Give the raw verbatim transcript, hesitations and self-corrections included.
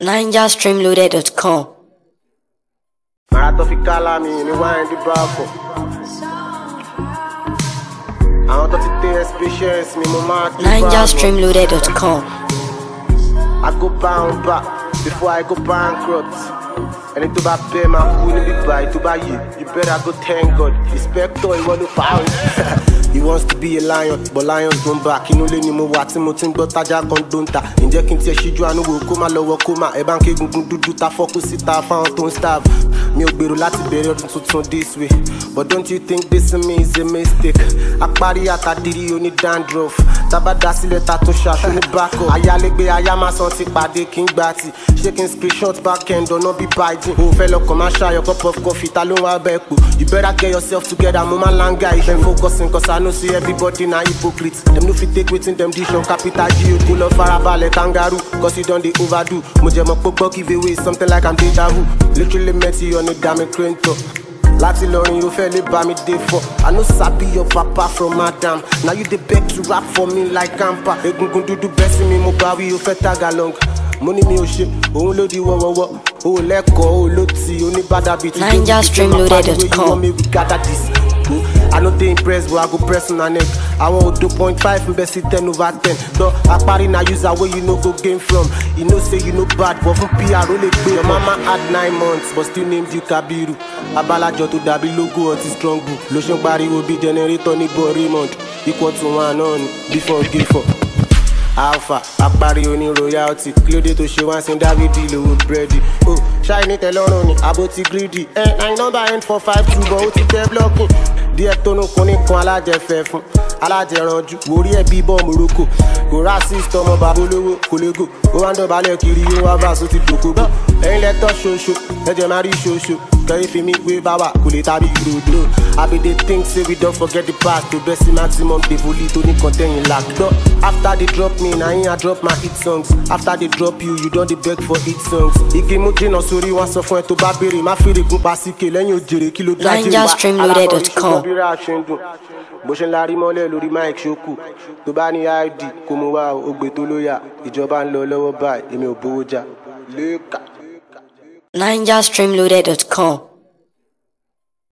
ninja stream loaded dot com. Marathon fi kala mi ni wine di bravo. Àwọn tó ti test patience mi mo máa ti ninja stream loaded dot com. I go bound back before I go bankrupt. Ẹni tó bá bẹ́ẹ̀ máa kú níbi báyìí tó bá yè. You better go thank God. Inspector ìwọ ló fà á. He wants to be a lion, but lions don't back. Inú lé ni mo wà tí mo ti ń gbọ́ tájà kan dóńtà. Ǹjẹ́ kí n tiẹ̀ ṣíjú àánú wo kó má lọ́wọ́ kó má. Ẹ bá ń ké gungun dúdú ta fọ́kù síta fáwọn tó ń starve. Mi ò gbèrò láti bẹ̀rẹ̀ ọdún tuntun this way. But don't you think this in me is a mistake? Apárí àtàdírí oní dandruff. Tábà dá sílẹ̀ ta tún ṣaṣọ ní backup. Ayálégbé ayá máa san ti pàdé kí n gbà tí. Ṣé kí n screenshot back end ọ̀nà bí biden? O fẹ́ lọkàn máa ṣayọ̀ cup of coffee ta ló ń wá bẹ́ẹ̀ pò. You better get yourself together, mo máa langa ìṣẹ́ focusing cause I know say everybody na hypocrite. Dem no fit take wetin dem dish on capital G O. Kó lọ farabalẹ̀ kangaroo cause you don dey overdo. Mo jẹ mọ́ pọ́pọ́ give away something like I'm deja vu. Literally met you on a damn crento. Láti lọrin yóò fẹ́ lè bá mi dé fọ́. I no sabi your papa from Adam. Now you dey beg to rap for me like Kampa. Egungun dúdú bẹ́ sí mi mo bá wí yóò fẹ́ tag along. Mo ní mi ò ṣe, òun ló di wọ́wọ́wọ́. O ò lẹ́kọ̀ọ́, o ò ló ti oníbàdà bíi ti ninja stream loaded dot com. I no dey impressed but I go press on her neck. I want two point five and best ten over ten. Though I party na use where you no go gain from. You know say you no bad but from P R only pay. Your mama had nine months but still named you Kabiru. Abalajo to dabi logo ọtí strong book. Lotion pariwo bí generator ní bọ̀ Raymond. Equal to one on before give up. Alpha, apari oni royalty. Clode to ṣe wá sin Davidi lówó búrẹ́dì. Oh, ṣáìní tẹ́lọ́rùn ni àbò ti greedy. Eh, nine number end four five two but ó ti tẹ́ blocking. Díẹ̀ tónú kun ní kan alájẹfẹ́ fún. Alájẹranjú, wòrí ẹ̀ bí bọ́ Morocco. Kò racist ọmọ bàbá olówó kò lè gò. Ó wá ń dọ̀bálẹ̀ kiri yóò wá bá aṣọ ti dòkógbó. Ẹ̀yin lẹ́tọ̀ ṣoṣo, ẹ̀jẹ̀ máa rí ṣoṣo. Kẹ́yìn fi mí wé báwa kò lè tàbí ìròdò. Àbí they think say we don't forget the past. To best maximum dey volley tó ní kọ́tẹ́yìn lack. After they drop me, na him I drop my hit songs. After they drop you, you don dey beg for hit songs. Igi mú jìnnà sórí wọn sọ fún ẹ tó bá béèrè. Má fèrè gun pasíkè lẹ́yìn òjèrè kí ló dájú ninja stream loaded dot com. Bó ṣe ń larí mọ́lẹ̀ lórí mic ṣókù. Tó bá ní I D kò mú wá ògbé tó lóyà. Ìjọba ń lọ lọ́wọ́ báyìí, èmi ò bówó jà. Lẹ́ka. ninja stream loaded dot com.